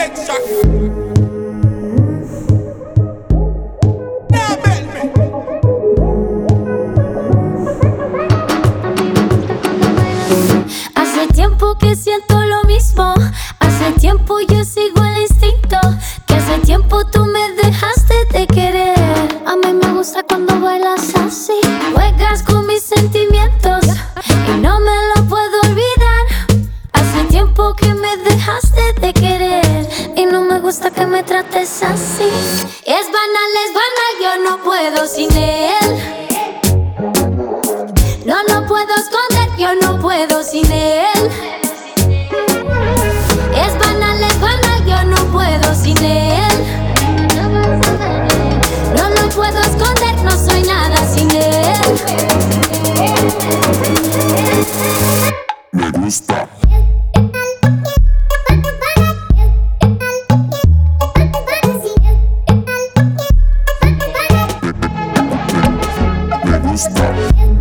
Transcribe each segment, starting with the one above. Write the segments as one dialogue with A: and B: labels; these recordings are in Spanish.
A: Hace tiempo que siento lo mismo. Hace tiempo yo sigo el instinto. Que hace tiempo tú me dejaste de querer. A mí me gusta cuando bailas así. Juegas con mis sentimientos y no me lo puedo olvidar. Hace tiempo que me dejaste de querer y no me gusta que me trates así. Es banal, yo no puedo sin él. No lo puedo esconder, yo no puedo sin él. Es banal, yo no puedo sin él. No lo puedo esconder, no soy nada sin él.
B: Me gusta. Me gusta.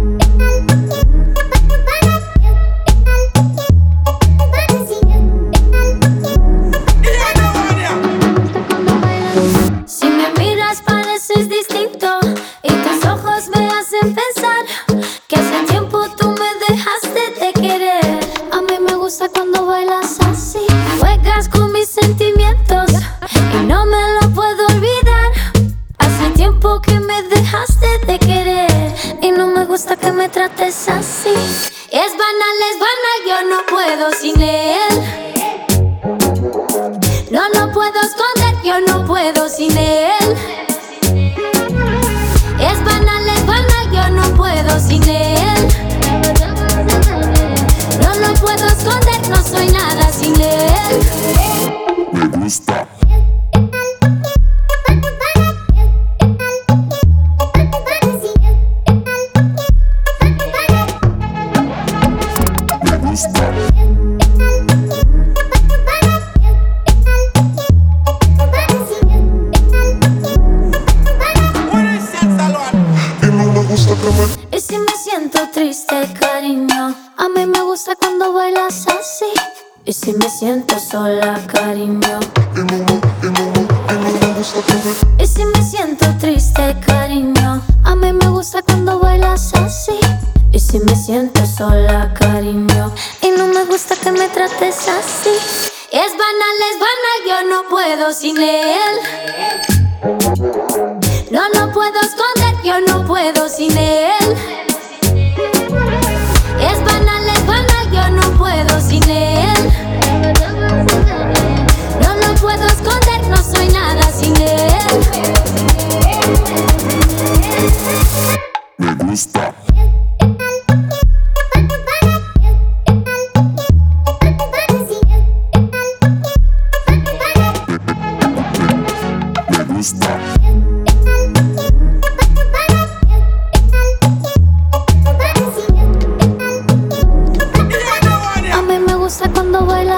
A: Si me miras pareces distinto y tus ojos me hacen pensar que hace tiempo tú me dejaste de querer. A mí me gusta cuando bailas así. Juegas con mis sentimientos y no me lo puedo olvidar. Hace tiempo que me dejaste de querer y no me gusta que me trates así. Es banal, yo no puedo sin él. No lo puedo esconder, yo no puedo sin él. Es banal, yo no puedo sin él. No lo puedo esconder, no soy nada sin él.
B: Me gusta. Me gusta. Y no me gusta que me...
A: Y si me siento triste, cariño, a mí me gusta cuando bailas así. Y si me siento sola, cariño,
B: Y no me gusta que me...
A: y si me siento triste, cariño, a mí me gusta cuando bailas así. Y si me siento sola, cariño, y no me gusta que me trates así. Es banal, yo no puedo sin él. No lo puedo esconder, yo no puedo sin él. Es banal, yo no puedo sin él. No lo puedo esconder, no soy nada sin él.
B: Me gusta. Me gusta.
A: A mí me gusta cuando bailas